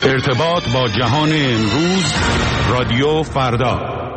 ارتباط با جهان امروز، رادیو فردا.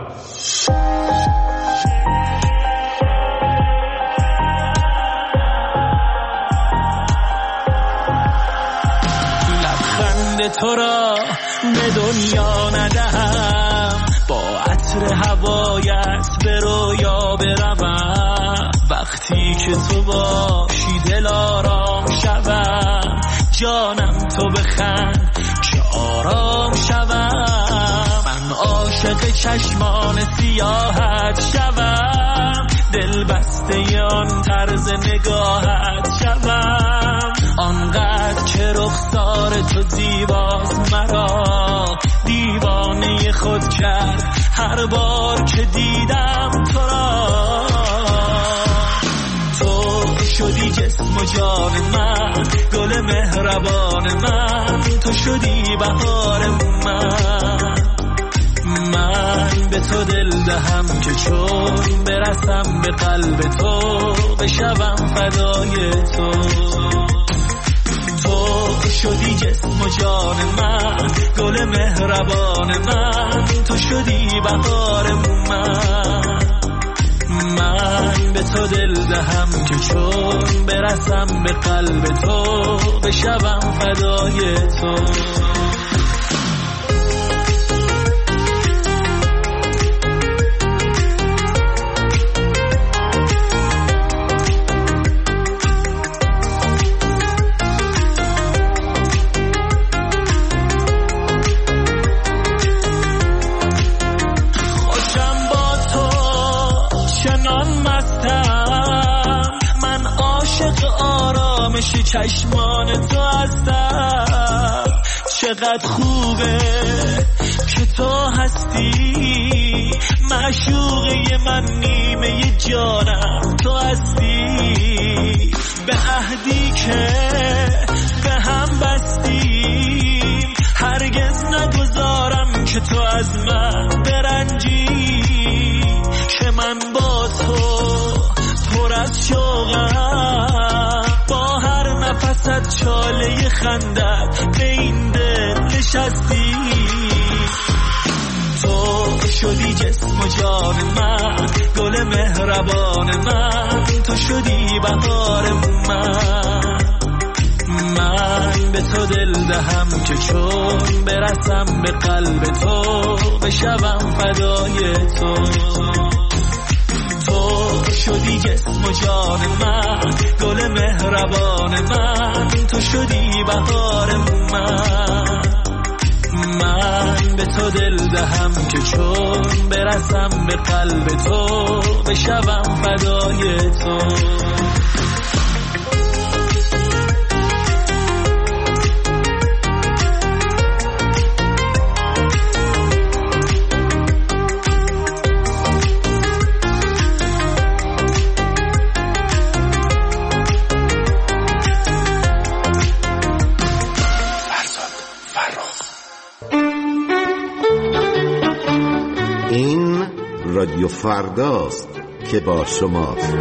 لبخند تو را به دنیا ندهم، با عطر هوایت به رویا بروم. وقتی که تو باشی دل آرام شوم، جانم تو بخند که آرام شوم. من عاشق چشمان سیاحت شوم، دل بسته آن طرز نگاهت شوم. آنقدر که رخسار تو زیباست، مرا دیوانه خود کرد هر بار که دیدم تو را. تو شدی جسم و جان من، گل مهربان من، تو شدی بهار من به تو دل دهم که چون برسم به قلب تو بشوم فدای تو. تو شدی جسم و جان من، گل مهربان من، تو شدی بهار من به تو دل دهم که چون برسم به قلب تو بشوم فدای تو. چشمان تو هستم، چقدر خوبه که تو هستی. معشوقه من، نیمه جانم تو هستی. به عهدی که به هم بستیم هرگز نگذارم که تو از من برنجی. که من با تو پر از شوقم، با هر نفست چاله خندت به این دل نشستی. تو شدی جسم و جان من، گل مهربان من، تو شدی بهار من به تو دل دهم که چون برسم به قلب تو بشوم فدای تو. تو شدی جسم و جان من، گل مهربان من، تو شدی بهار من به تو دل دهم که چون برسم به قلب تو بشوم فدای تو. رادیو فرداست که با شماست.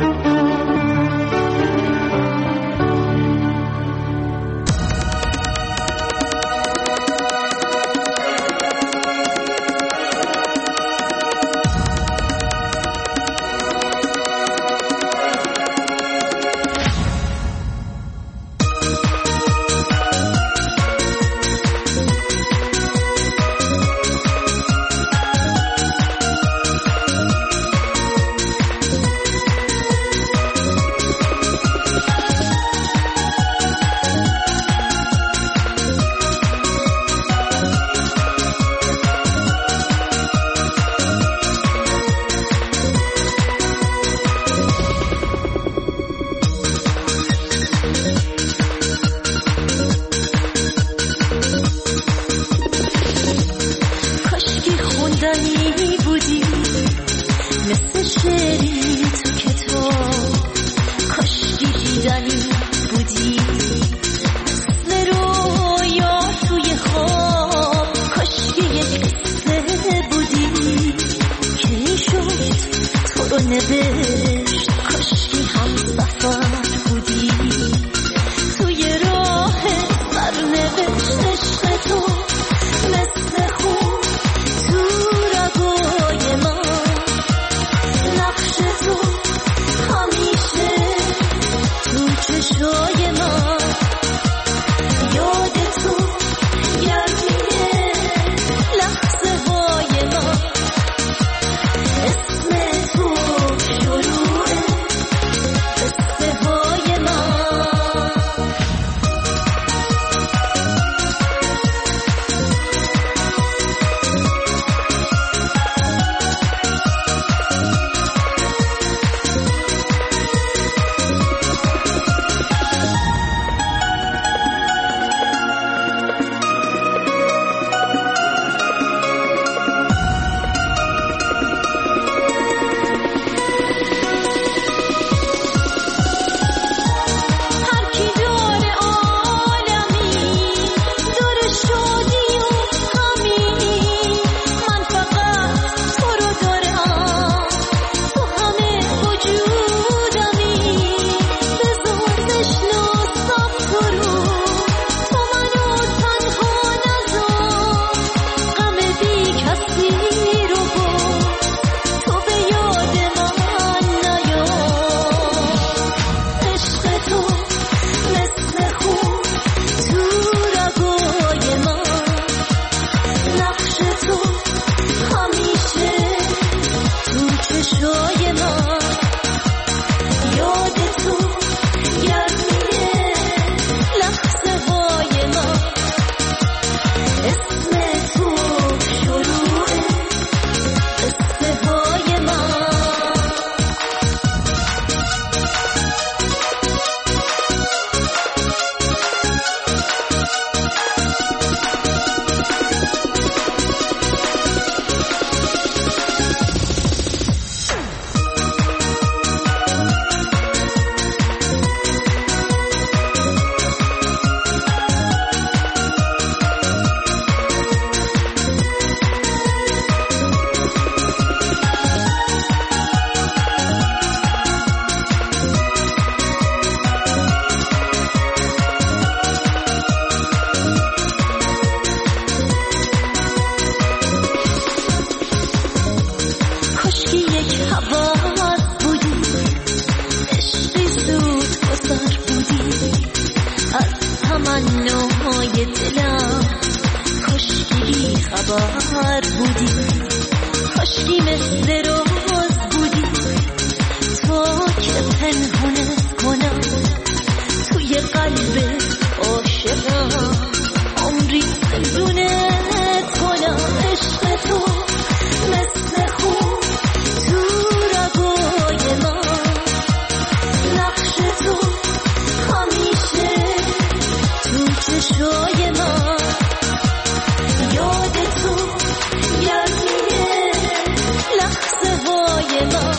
دلم کاشکی خبر بودی، کاشکی مثل روز بودی، تو که پنهونت کنم توی قلب عاشقم، عمری پنهونت کنم. عشق تو مثل خون تو رگای من، نقش تو همیشه تو چشای من، یاد تو گرمیه لحظه های من،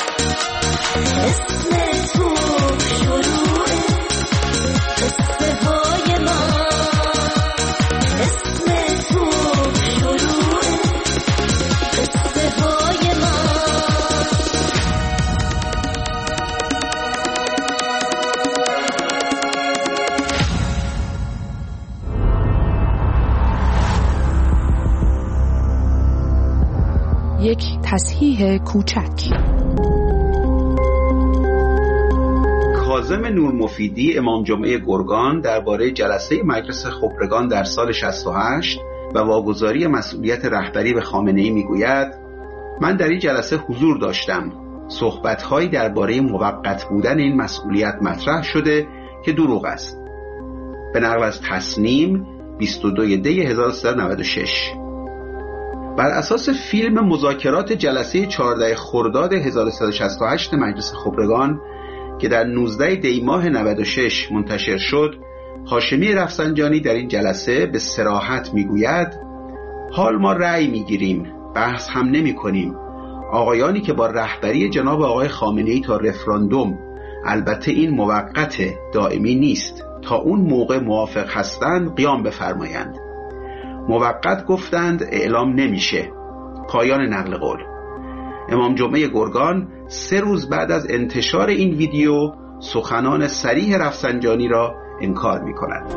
اسم تو شروع قصه های من، اسم تو شروع قصه های من. یک تصحیح کوچک. کاظم نورمفیدی امام جمعه گرگان درباره جلسه مجلس خبرگان در سال 68 و واگذاری مسئولیت رهبری به خامنه‌ای میگوید: من در این جلسه حضور داشتم. صحبت‌هایی درباره موقت بودن این مسئولیت مطرح شده که دروغ است. به نقل از تصنیم 22 دی 1396. بر اساس فیلم مذاکرات جلسه 14 خرداد 1368 مجلس خبرگان که در 19 دی ماه 96 منتشر شد، هاشمی رفسنجانی در این جلسه به صراحت میگوید: حال ما رأی میگیریم، بحث هم نمی کنیم. آقایانی که با رهبری جناب آقای خامنه‌ای تا رفراندوم، البته این موقت دائمی نیست، تا اون موقع موافق هستند قیام بفرمایند. موقت گفتند اعلام نمیشه. پایان نقل قول. امام جمعه گرگان 3 روز بعد از انتشار این ویدیو سخنان صریح رفسنجانی را انکار می‌کند.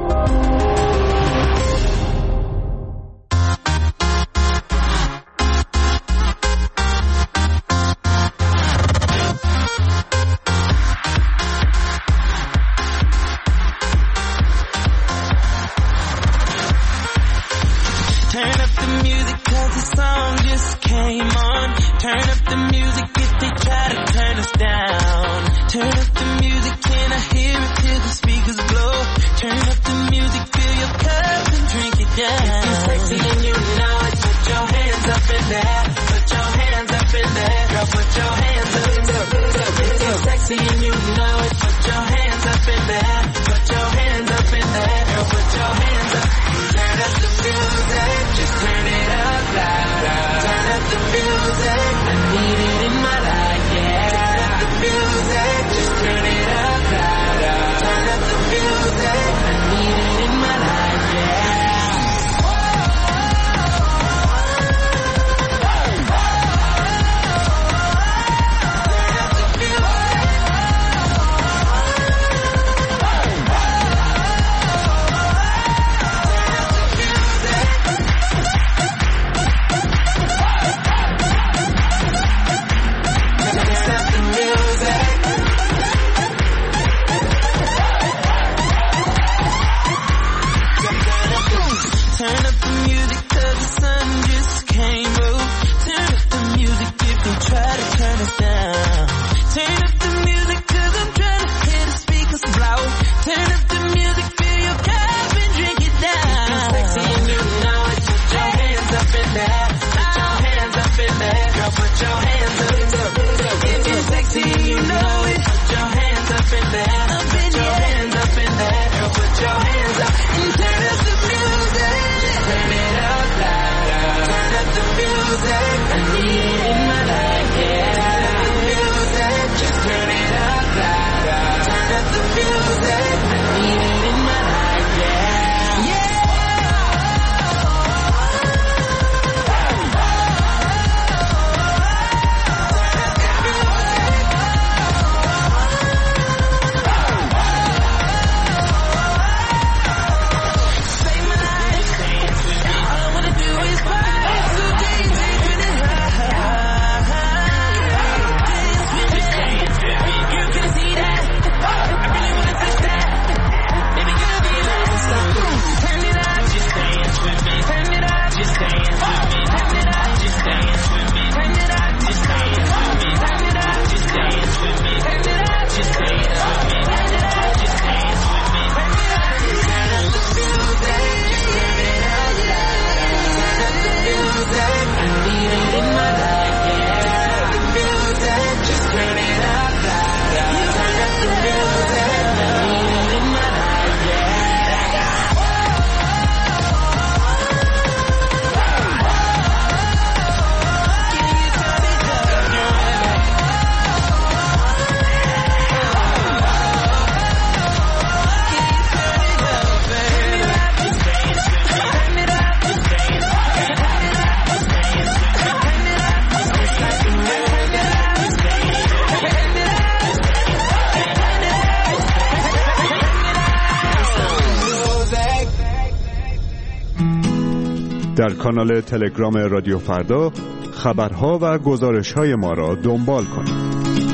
در کانال تلگرام رادیو فردا خبرها و گزارش‌های ما را دنبال کنید.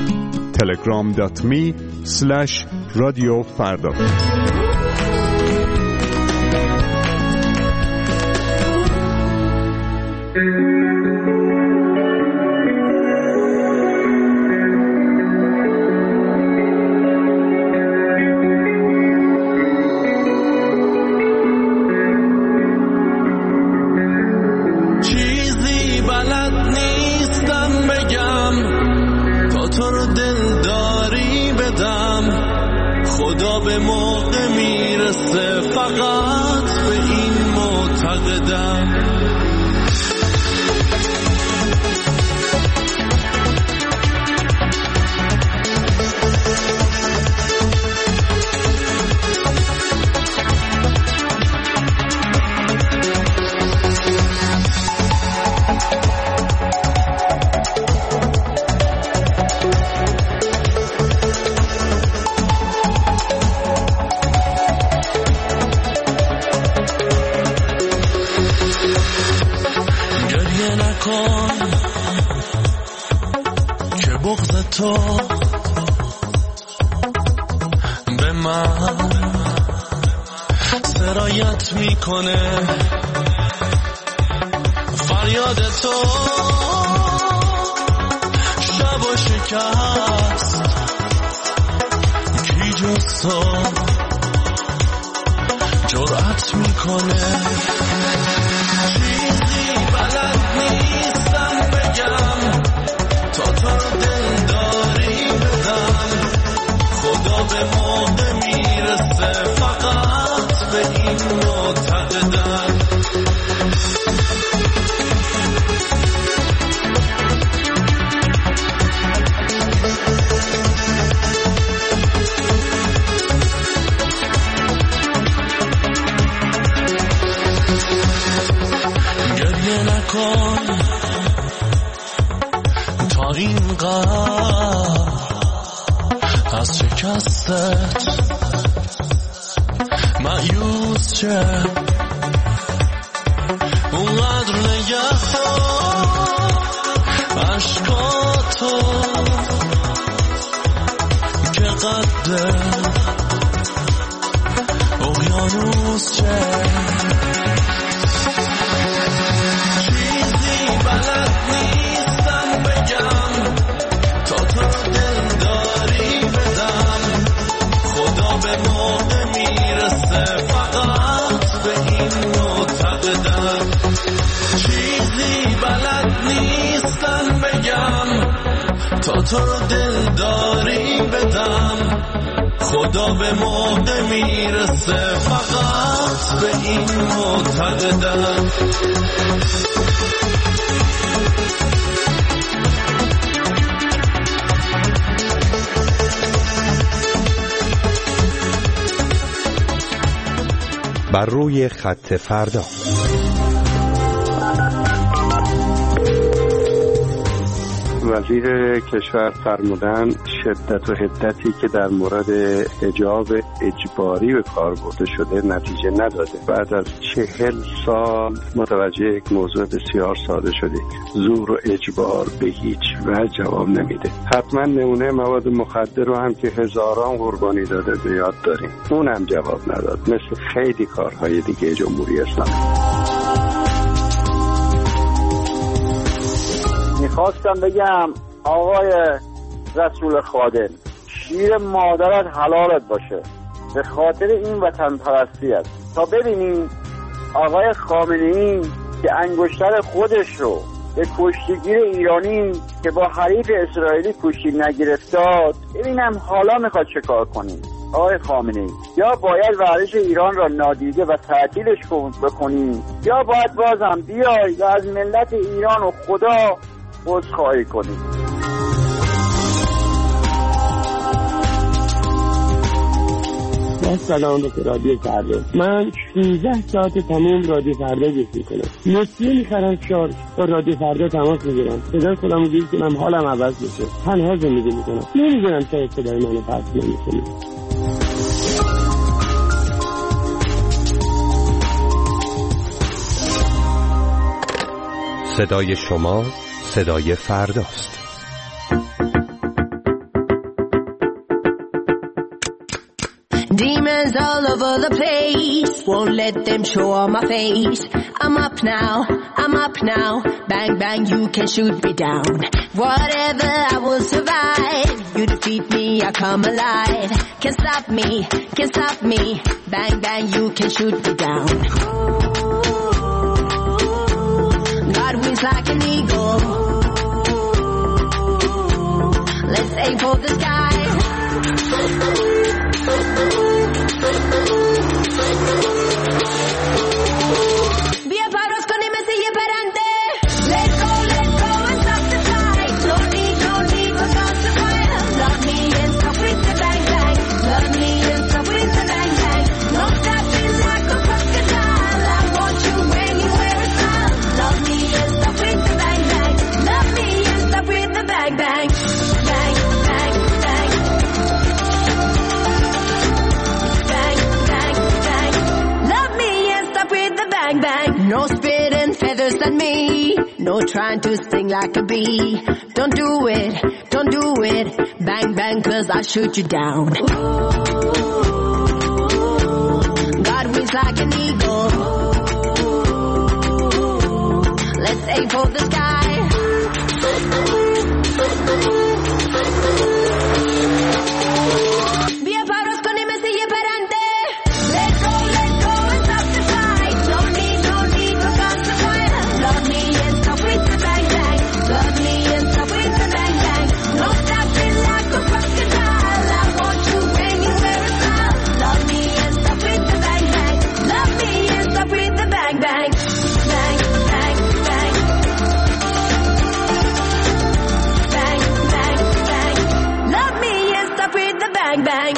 telegram.me/radiofarda. که بغض تو به من سرایت میکنه، فریاد تو شب و شکست، کی جز تو جرأت میکنه. چیزی بلد نیستم بگم تا تو رو دلداری بدم، خدا به موقع میرسه فقط به این معتقدم. گریه نکن تا اینقدر از شکستت مایوس چه، اونقدر نگه عشقاتو که قد اقیانوس چه. چیزی بلد نیستم بگم تا تو دلداری بدم، خدا به موقع میرسه فقط به این معتقدم. چیزی بلد نیستم بگم تا تو رو دلداری بدم، خدا به موقع میرسه فقط به این معتقدم. بر روی خط فردا. وزیر کشور فرمودن شدت و حدتی که در مورد حجاب اجباری به کار برده شده نتیجه نداده. بعد از 40 سال متوجه یک موضوع بسیار ساده شده: زور و اجبار به هیچ وجه جواب نمیده. حتما نمونه مواد مخدر رو هم که هزاران قربانی داده به یاد داریم، اونم جواب نداد، مثل خیلی کارهای دیگه جمهوری اسلامی. میخواستم بگم آقای رسول خادم، شیر مادرت حلالت باشه، به خاطر این وطن پرستی است. تا ببینیم آقای خامنه‌ای که انگشتر خودش رو به کشتیگیر ایرانی که با حریف اسرائیلی کشتی نگرفتاد، ببینم حالا میخواد چه کار کنیم. آقای خامنه‌ای، یا باید ورزش ایران را نادیده و تعطیلش بکنیم، یا باید بازم بیای و از ملت ایران و خدا عذرخواهی کنیم. سلام به رادیو فردا. من 16 ساعت تمام رادیو فردا گوش میکنم. نسیه میخرم شارژ با رادیو فردا تماس میگیرم، صدای خودمو گوش کنم حالم عوض بشه. تنها زندگی میکنم، نمیدونم چه صدای منو پخش نمیکنه. صدای شما، صدای فرداست. Demons all over the place, won't let them show on my face. I'm up now, bang bang you can shoot me down. Whatever I will survive, you defeat me, I come alive. Can't stop me, bang bang you can shoot me down. God wings like an eagle, let's aim for the sky. بیا پرواز کنیم مثل یه پرنده. Let go and stop the fight. No need for God to fire. Love me and stop with the bang bang. Love me and stop with the bang bang. No stopping like a crocodile. I want you when you wear a smile. Love me and stop with the bang bang. Love me and stop with the bang bang. Bang bang bang. Bang bang, no spitting feathers at me, no trying to sting like a bee. Don't do it, bang bang 'cause I'll shoot you down. God wings like an eagle, let's aim for the sky. Be a power con me si parante. Let go and stop the fight. No need for God to fire. Love me and stop with the bang bang. Love me and stop with the bang bang. No stopping like a crocodile. I want you when you wear a smile. Love me and stop with the bang bang. Love me and stop with the bang bang. Bang bang bang. Bang bang bang. Love me and stop with the bang bang.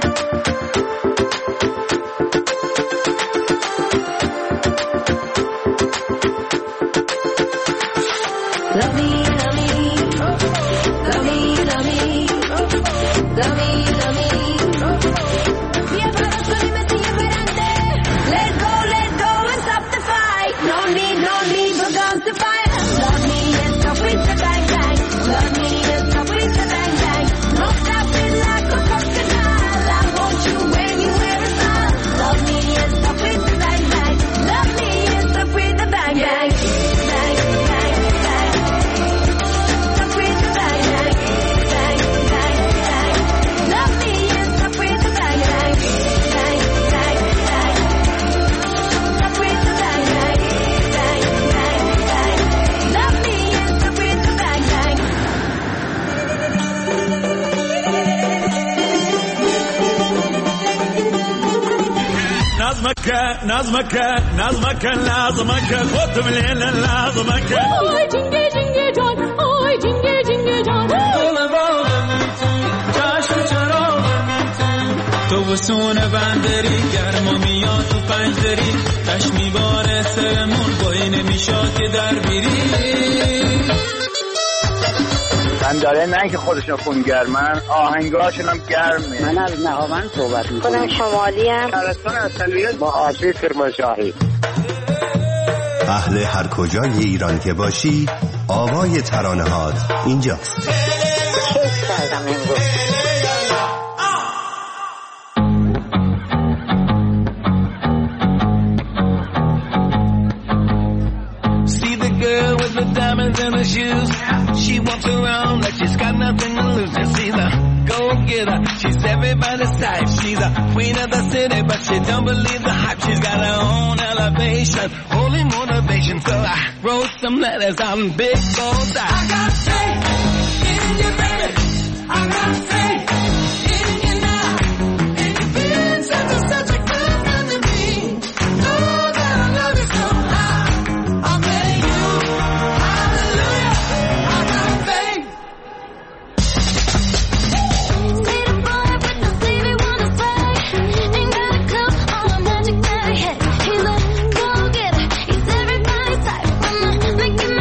Love me, love me, love me, love me, love me, love me. Via para soli me sigue esperante. Let go and stop the fight. No need for guns to fire. Love me and stop with the bang bang. Love me and stop with the bang bang. No stopping like a crocodile. I want you when you wear a smile. Love me and stop with the bang bang. Love me and stop with the bang bang. Bang bang bang. Stop with the bang bang. Bang bang bang. Love me and stop with the bang bang. Bang bang bang. Stop with the bang bang. Bang bang bang. Love me and stop with the bang bang. نظمك لازمك خذ من هنا لازمك Oy jinge can, oy jinge can. تو وسون بندری گرما میاد تو پنجدری تش میباره سرمون بایی نمیشاد که در بیری بنداره نه که خودشون خونگرمن آهنگاشون هم گرمه. من از نهاوند صحبت میکنم. خودم شمالی هم شهرستان اصلیت با آسی کرمانشاهی. اهل هر کجای ایران که باشی آوای ترانه‌هات اینجاست. کیف کردم امروز. With the diamonds in her shoes, she walks around like she's got nothing to lose. You see the go-getter, she's everybody's type. She's a queen of the city, but she don't believe the hype. She's got her own elevation, holy motivation. So I wrote some letters on big gold dice. I got faith in you, baby. I got faith in you now. And you've been such a good friend to me. Know that I love you so high. I'm letting you.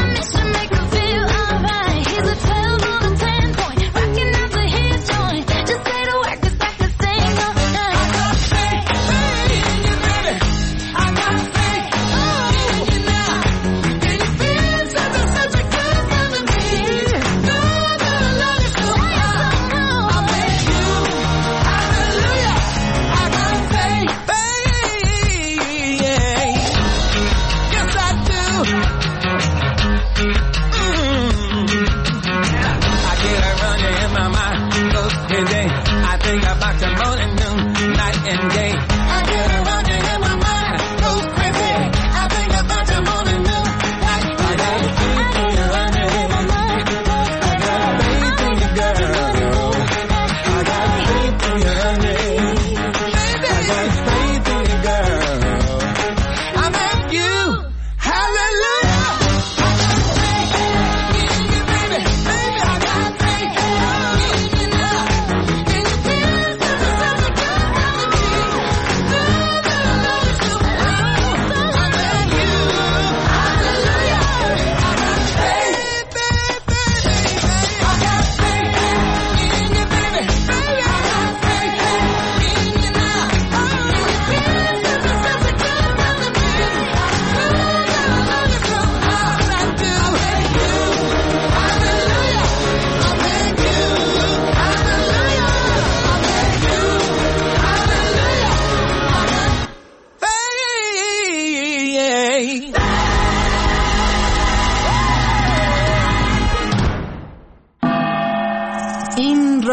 Just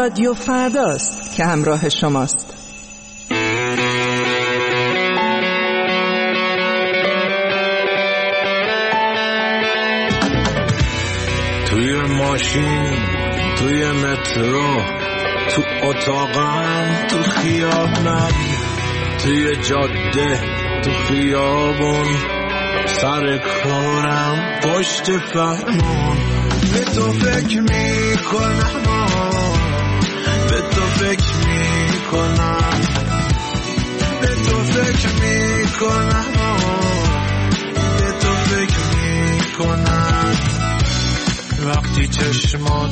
رادیو فرداست که همراه شماست. توی ماشین، توی مترو، تو اتاقم، تو خیابونم، توی جاده، تو خیابون، سر کارم، پشت فرمون. به تو فکر میکنم، به تو فکر میکنم، به تو فکر میکنم، به تو فکر میکنم. وقتی چشمات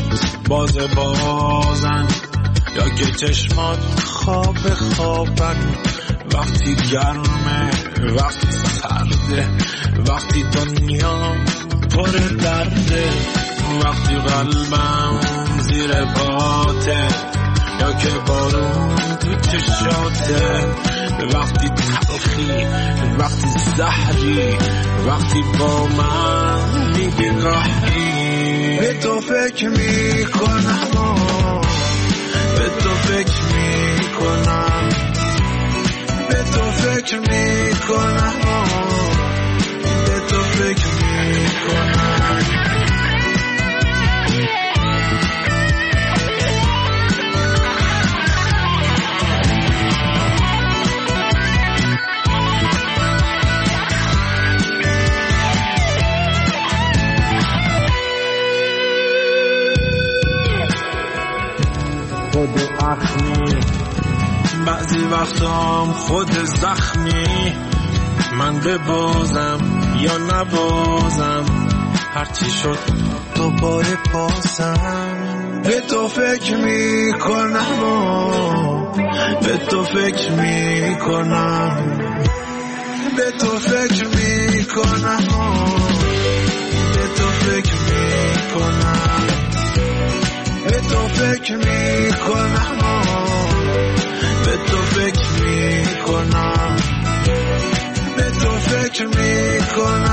بازن یا که چشمات خوابن، وقتی گرمه، وقتی سرده، وقتی دنیا پر درده، وقتی قلبم زیر پاته یا که بارون تو چشاته، وقتی تلخی، وقتی زهری، وقتی با من میگی راهی. به تو فکر میکنم، به تو فکر میکنم، به تو فکر میکنم، به تو فکر میکنم. خود اخمی، بعضی وقتام خود زخمی، من ببازم یا نبازم، هرچی شد دوباره پاسم. به تو فکر میکنم، به تو فکر میکنم، به تو فکر میکنم، به تو فکر میکنم، به تو فکر میکنم، به تو فکر میکنم، به تو فکر میکنم.